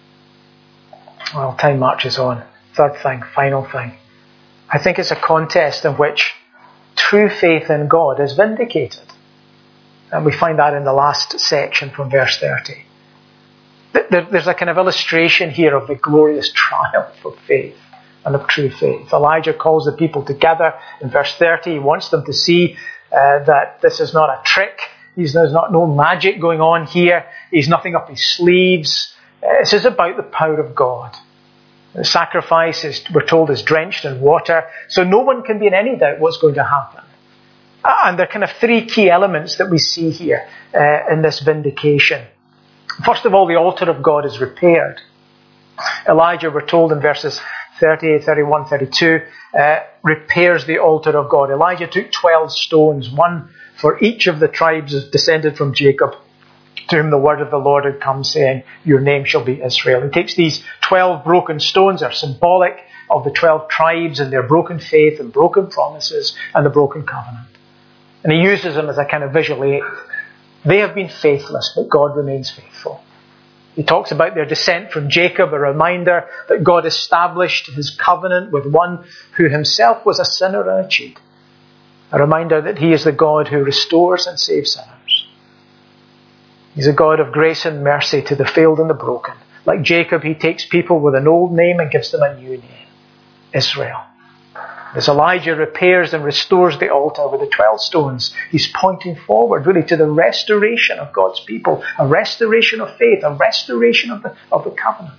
Well, time marches on. Third thing, final thing. I think it's a contest in which true faith in God is vindicated. And we find that in the last section from verse 30. There's a kind of illustration here of the glorious triumph of faith and of true faith. Elijah calls the people together in verse 30. He wants them to see that this is not a trick. There's not no magic going on here. He's nothing up his sleeves. This is about the power of God. The sacrifice, we're told, is drenched in water, so no one can be in any doubt what's going to happen. And there are kind of three key elements that we see here in this vindication. First of all, the altar of God is repaired. Elijah, we're told in verses 30, 31, 32, repairs the altar of God. Elijah took 12 stones, one for each of the tribes descended from Jacob, to whom the word of the Lord had come, saying, your name shall be Israel. He takes these 12 broken stones, are symbolic of the 12 tribes and their broken faith and broken promises and the broken covenant. And he uses them as a kind of visual aid. They have been faithless, but God remains faithful. He talks about their descent from Jacob, a reminder that God established his covenant with one who himself was a sinner and a cheat. A reminder that he is the God who restores and saves sinners. He's a God of grace and mercy to the failed and the broken. Like Jacob, he takes people with an old name and gives them a new name, Israel. As Elijah repairs and restores the altar with the 12 stones, he's pointing forward really to the restoration of God's people, a restoration of faith, a restoration of the covenant.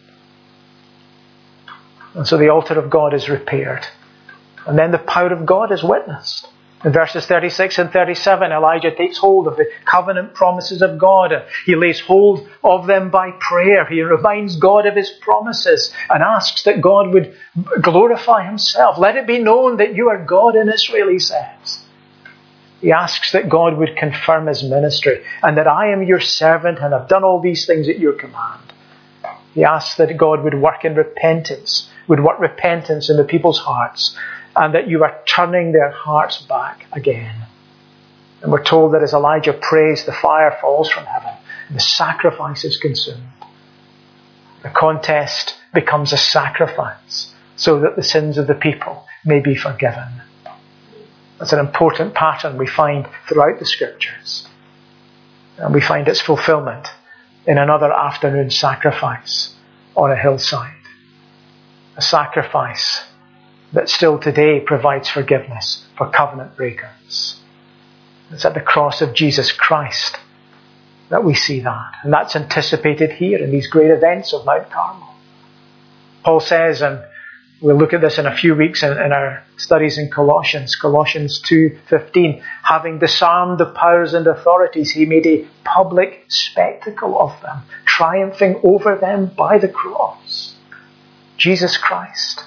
And so the altar of God is repaired. And then the power of God is witnessed. In verses 36 and 37, Elijah takes hold of the covenant promises of God. He lays hold of them by prayer. He reminds God of his promises and asks that God would glorify himself. Let it be known that you are God in Israel, he says. He asks that God would confirm his ministry and that I am your servant and have done all these things at your command. He asks that God would work in repentance, would work repentance in the people's hearts, and that you are turning their hearts back again. And we're told that as Elijah prays, the fire falls from heaven and the sacrifice is consumed. The contest becomes a sacrifice so that the sins of the people may be forgiven. That's an important pattern we find throughout the Scriptures. And we find its fulfillment in another afternoon sacrifice on a hillside. A sacrifice that still today provides forgiveness for covenant breakers. It's at the cross of Jesus Christ that we see that. And that's anticipated here in these great events of Mount Carmel. Paul says, and we'll look at this in a few weeks in our studies in Colossians 2:15, having disarmed the powers and authorities, he made a public spectacle of them, triumphing over them by the cross. Jesus Christ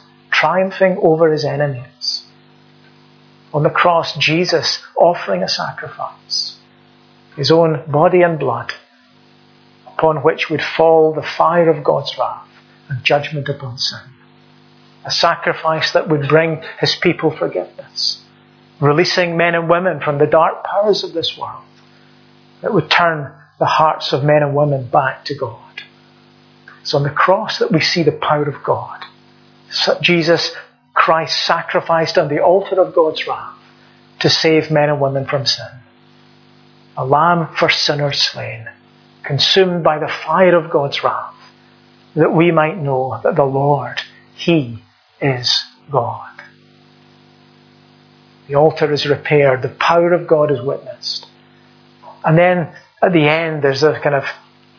triumphing over his enemies. On the cross, Jesus offering a sacrifice, his own body and blood, upon which would fall the fire of God's wrath and judgment upon sin. A sacrifice that would bring his people forgiveness, releasing men and women from the dark powers of this world, that would turn the hearts of men and women back to God. It's on the cross that we see the power of God. Jesus Christ sacrificed on the altar of God's wrath to save men and women from sin. A lamb for sinners slain, consumed by the fire of God's wrath, that we might know that the Lord, He is God. The altar is repaired, the power of God is witnessed. And then at the end there's a kind of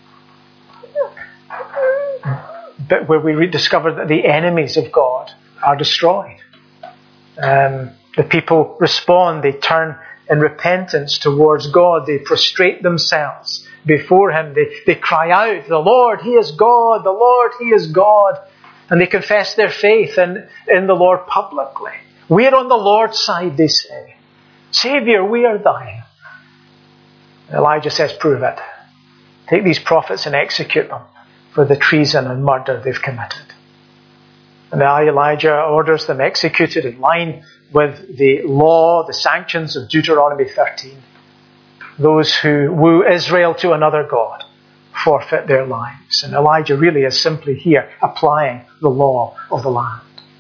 bit where we discover that the enemies of God are destroyed. The people respond, they turn in repentance towards God, they prostrate themselves before Him, they cry out, the Lord, He is God, the Lord, He is God. And they confess their faith in the Lord publicly. We are on the Lord's side, they say. Saviour, we are thine. Elijah says, prove it. Take these prophets and execute them for the treason and murder they've committed. And Elijah orders them executed in line with the law, the sanctions of Deuteronomy 13. Those who woo Israel to another god forfeit their lives. And Elijah really is simply here applying the law of the land.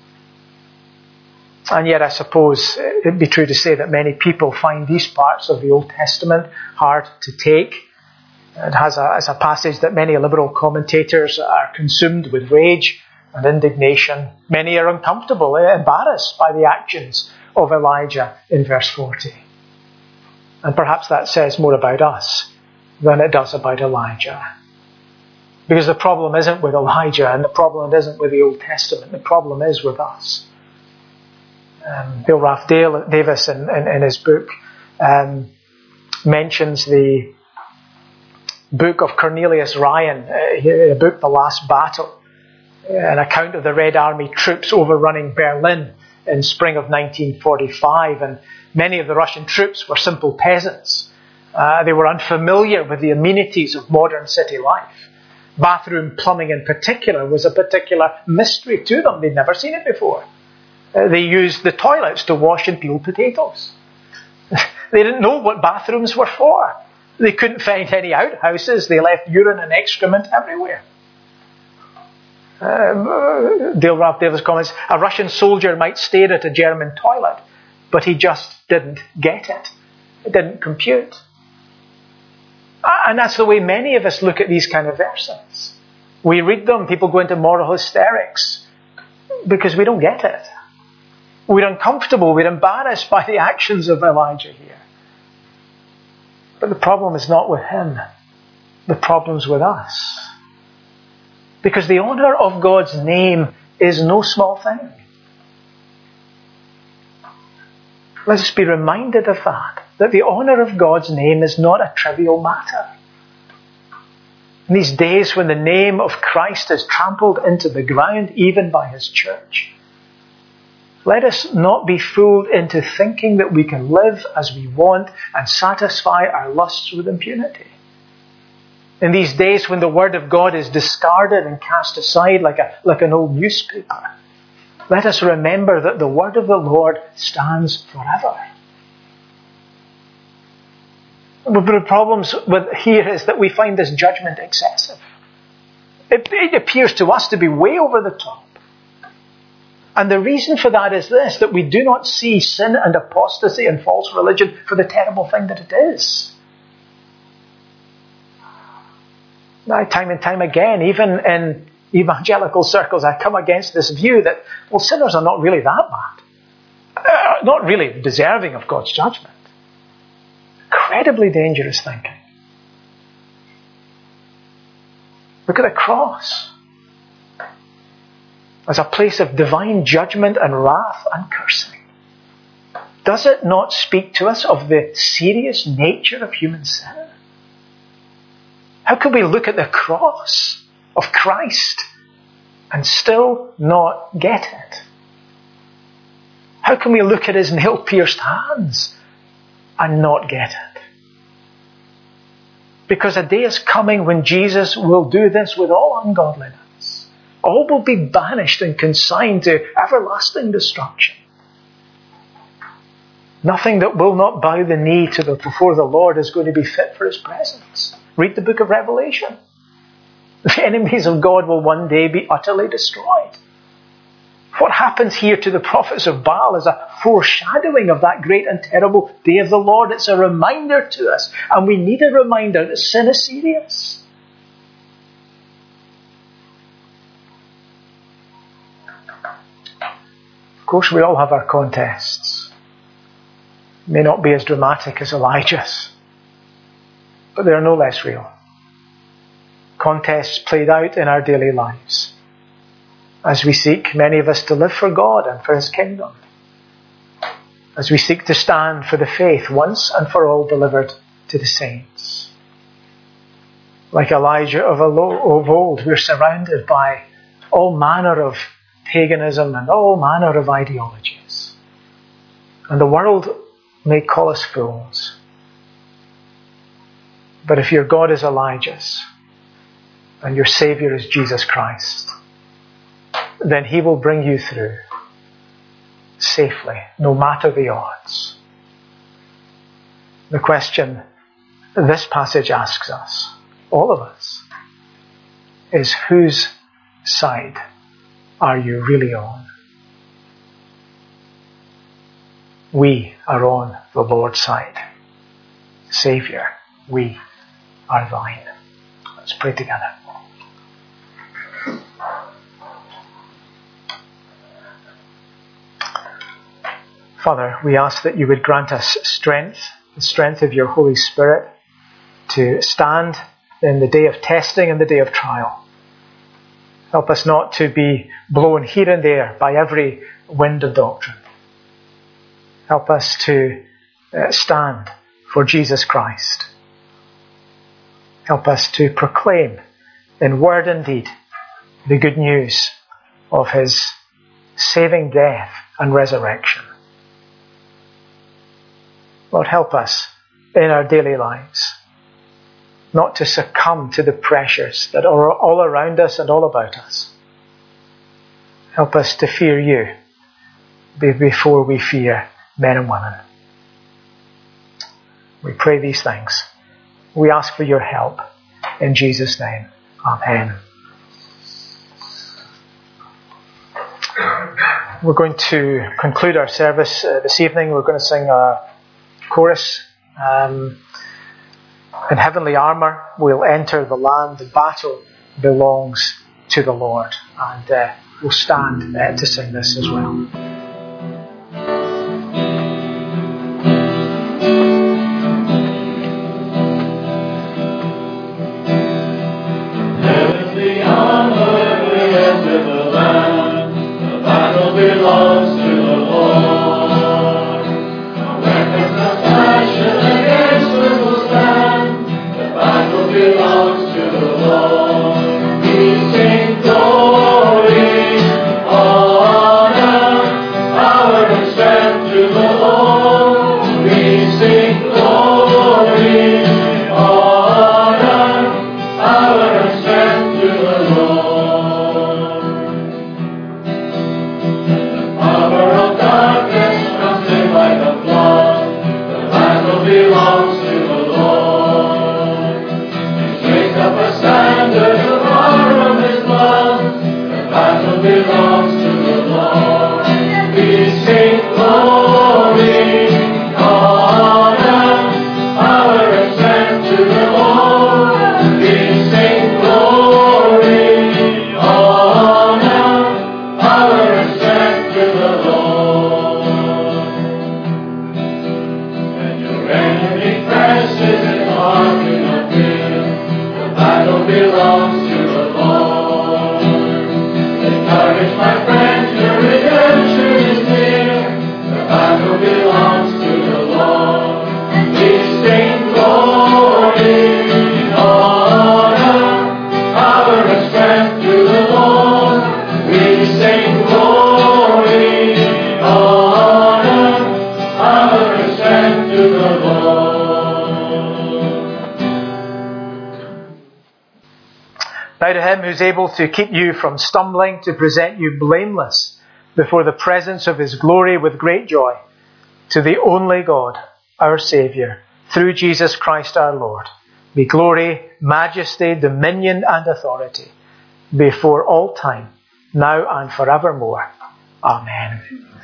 And yet I suppose it'd be true to say that many people find these parts of the Old Testament hard to take. It has a passage that many liberal commentators are consumed with rage and indignation. Many are uncomfortable, embarrassed by the actions of Elijah in verse 40. And perhaps that says more about us than it does about Elijah. Because the problem isn't with Elijah and the problem isn't with the Old Testament. The problem is with us. Bill Ralph Davis in his book mentions the book of Cornelius Ryan, the book The Last Battle, an account of the Red Army troops overrunning Berlin in spring of 1945. And many of the Russian troops were simple peasants. They were unfamiliar with the amenities of modern city life. Bathroom plumbing in particular was a particular mystery to them. They'd never seen it before. They used the toilets to wash and peel potatoes. They didn't know what bathrooms were for. They couldn't find any outhouses. They left urine and excrement everywhere. Dale Ralph Davis comments, a Russian soldier might stare at a German toilet, but he just didn't get it. It didn't compute. And that's the way many of us look at these kind of verses. We read them, people go into moral hysterics because we don't get it. We're uncomfortable, we're embarrassed by the actions of Elijah here. But the problem is not with him. The problem's with us. Because the honour of God's name is no small thing. Let us be reminded of that the honour of God's name is not a trivial matter. In these days when the name of Christ is trampled into the ground, even by His church, let us not be fooled into thinking that we can live as we want and satisfy our lusts with impunity. In these days when the Word of God is discarded and cast aside like an old newspaper, let us remember that the Word of the Lord stands forever. But the problems here is that we find this judgment excessive. It appears to us to be way over the top. And the reason for that is this, that we do not see sin and apostasy and false religion for the terrible thing that it is. Now, time and time again, even in evangelical circles, I come against this view that, well, sinners are not really that bad. Not really deserving of God's judgment. Incredibly dangerous thinking. Look at the cross as a place of divine judgment and wrath and cursing. Does it not speak to us of the serious nature of human sin? How can we look at the cross of Christ and still not get it? How can we look at his nail-pierced hands and not get it? Because a day is coming when Jesus will do this with all ungodliness. All will be banished and consigned to everlasting destruction. Nothing that will not bow the knee before the Lord is going to be fit for his presence. Read the book of Revelation. The enemies of God will one day be utterly destroyed. What happens here to the prophets of Baal is a foreshadowing of that great and terrible day of the Lord. It's a reminder to us, and we need a reminder that sin is serious. Of course, we all have our contests. May not be as dramatic as Elijah's, but they are no less real. Contests played out in our daily lives as we seek, many of us, to live for God and for his kingdom. As we seek to stand for the faith once and for all delivered to the saints. Like Elijah of old, we're surrounded by all manner of paganism and all manner of ideologies. And the world may call us fools. But if your God is Elijah's and your Saviour is Jesus Christ, then he will bring you through safely, no matter the odds. The question this passage asks us, all of us, is whose side are you really on? We are on the Lord's side. Saviour, we are thine. Let's pray together. Father, we ask that you would grant us strength, the strength of your Holy Spirit, to stand in the day of testing and the day of trial. Help us not to be blown here and there by every wind of doctrine. Help us to stand for Jesus Christ. Help us to proclaim in word and deed the good news of his saving death and resurrection. Lord, help us in our daily lives not to succumb to the pressures that are all around us and all about us. Help us to fear you before we fear men and women. We pray these things. We ask for your help. In Jesus' name. Amen. We're going to conclude our service this evening. We're going to sing a chorus. In heavenly armour we'll enter the land. The battle belongs to the Lord. And we'll stand to sing this as well. Heavenly armour we enter the land. The battle belongs to the Lord. No weapons of passion against us will stand. The battle belongs to the Lord. We sing glory, honor, Now to him who's able to keep you from stumbling, to present you blameless before the presence of his glory with great joy, to the only God, our Saviour, through Jesus Christ our Lord, be glory, majesty, dominion, and authority before all time, now and forevermore. Amen.